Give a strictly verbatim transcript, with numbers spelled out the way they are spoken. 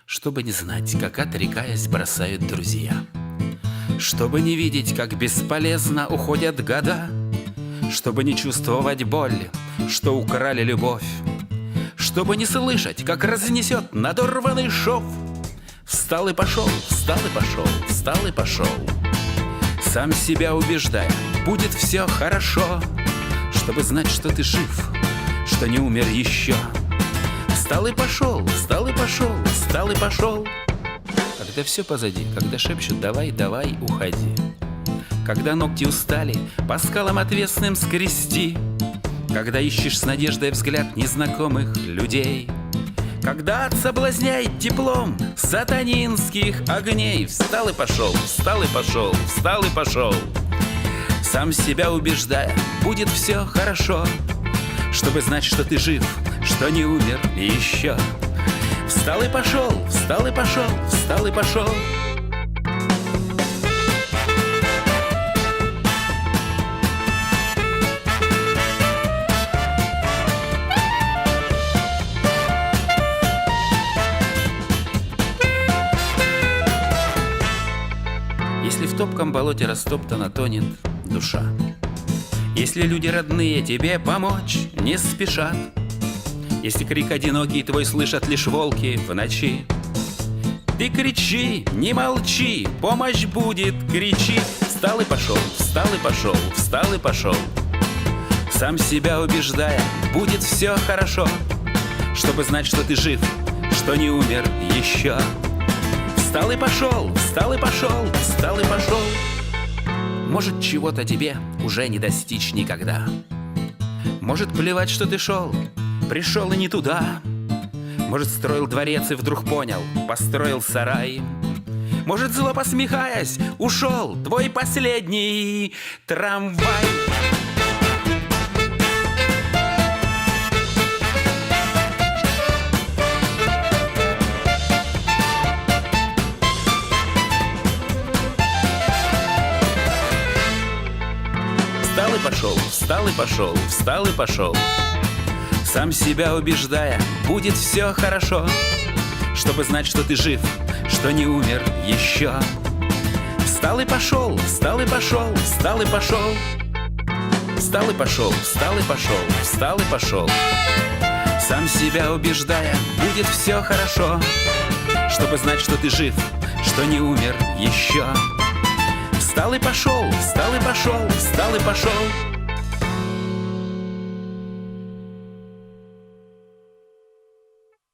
Чтобы не знать, как, отрекаясь, бросают друзья, чтобы не видеть, как бесполезно уходят года, чтобы не чувствовать боль, что украли любовь, чтобы не слышать, как разнесет надорванный шов. Встал и пошел, встал и пошел, встал и пошел, сам себя убеждая, будет все хорошо, чтобы знать, что ты жив, что не умер еще. Встал и пошел, встал и пошел, встал и пошел. Когда все позади, когда шепчут «давай, давай, уходи», когда ногти устали, по скалам отвесным скрести, когда ищешь с надеждой взгляд незнакомых людей, когда соблазняет теплом сатанинских огней. Встал и пошел, встал и пошел, встал и пошел, сам себя убеждая, будет все хорошо, чтобы знать, что ты жив, что не умер еще. Встал и пошел, встал и пошел, встал и пошел. Если в топком болоте растоптана тонет душа, если люди родные тебе помочь не спешат, если крик одинокий твой слышат лишь волки в ночи, ты кричи, не молчи, помощь будет, кричи. Встал и пошел, встал и пошел, встал и пошел, сам себя убеждая, будет все хорошо, чтобы знать, что ты жив, что не умер еще. Встал и пошел, встал и пошел, встал и пошел. Может, чего-то тебе уже не достичь никогда, может, плевать, что ты шел, пришел и не туда. Может, строил дворец и вдруг понял, построил сарай. Может, зло посмехаясь, ушел твой последний трамвай. Встал и пошел, встал и пошел, встал и пошел, сам себя убеждая, будет все хорошо, чтобы знать, что ты жив, что не умер еще. Встал и пошел, встал и пошел, встал и пошел, встал и пошел, встал и пошел, встал и пошел, сам себя убеждая, будет все хорошо, чтобы знать, что ты жив, что не умер еще. Встал и пошел, встал и пошел, встал и пошел.